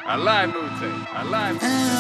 I lie, Mute. I lie.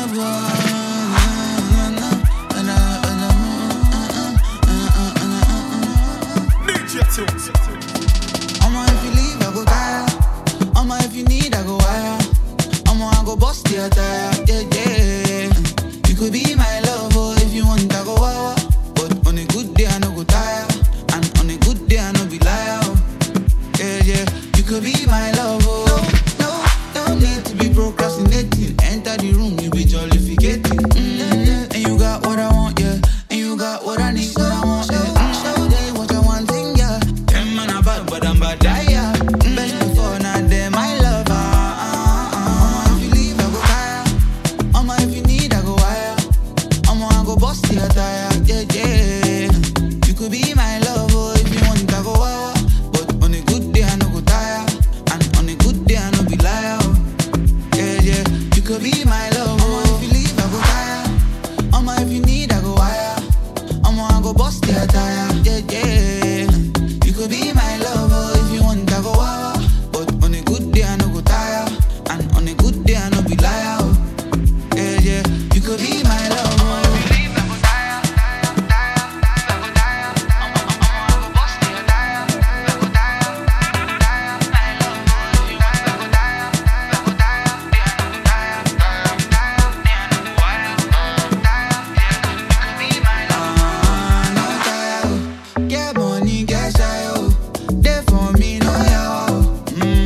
Ninja Tunes. I'ma if you leave, I go tire. I'ma if you need, I go wire. I go bust your tire. Yeah, yeah. You could be my lover if you want, I go wire. But on a good day, I no go tire. And on a good day, I no be liar. Yeah, yeah. You could be my lover. No, don't need to be procrastinating. Enter the room, you be jollificating. And you got what I want, yeah. And you got what I need, what I want, yeah. Show them what I want, thing, yeah. Them man are bad, but I'm bad, yeah. Best before, now they're my lover. If you leave, I go tire. If you need, I go wire. I go bust your tire, yeah, yeah. You could be my lover if you want, I go wire. But on a good day, I no go tire. And on a good day, I no be liar. Yeah, yeah. You could be my lover. If you leave, I go tire. If you need, I go wire. I go bust your tire, yeah, yeah. You could be my lover if you want, I go wire. But on a good day, I no go tire. And on a good day, I no be liar. Yeah, yeah. You could be my lover. Get money, get shy, oh. There for me, no yaw.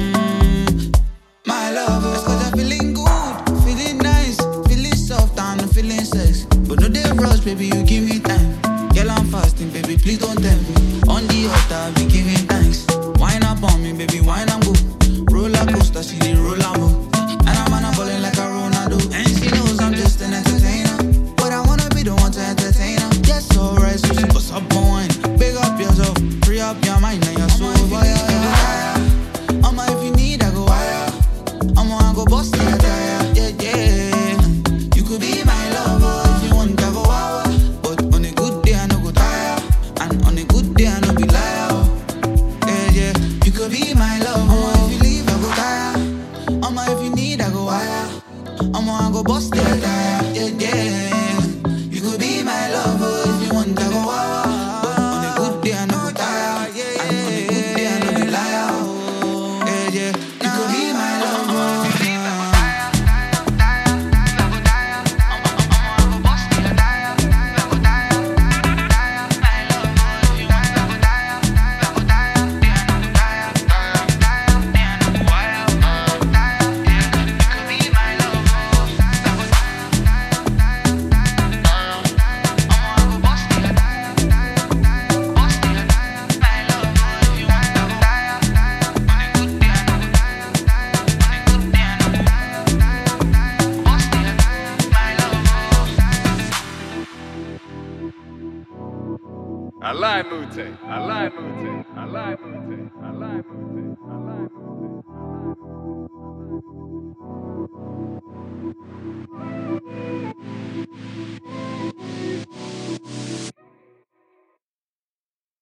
My love, it's 'cause I'm feeling good, feeling nice, feeling soft and I'm feeling sex. But no day rush, baby, you give me time. Girl, I'm fasting, baby, please don't tempt me. On the altar, be giving thanks. Wine up on me, baby, wine and go. Roller coaster, she the roller mo. And I'm on a ballin' like a Ronaldo. And she knows I'm just an entertainer. But I wanna be the one to entertain her. Yes, alright, so she bust up on wine. Big up yourself, free up your mind and your soul. Boy, if you need, I go wire. I go bust your tire, yeah, yeah. You could be my lover if you want, I go wire. But on a good day, I no go tire. And on a good day, I no be liar. Yeah, yeah. You could be my lover. If you leave, I go tire. If you need, I go wire. I go bust your tire, yeah, yeah. You could be my lover if you want, I go wire. But on a good day, I no go tire. And on a good day, I no be liar. Yeah, yeah. You could be my lover. I lie, Mute. I lie, Mute. I lie, Mute. I lie, Mute. I lie, Mute.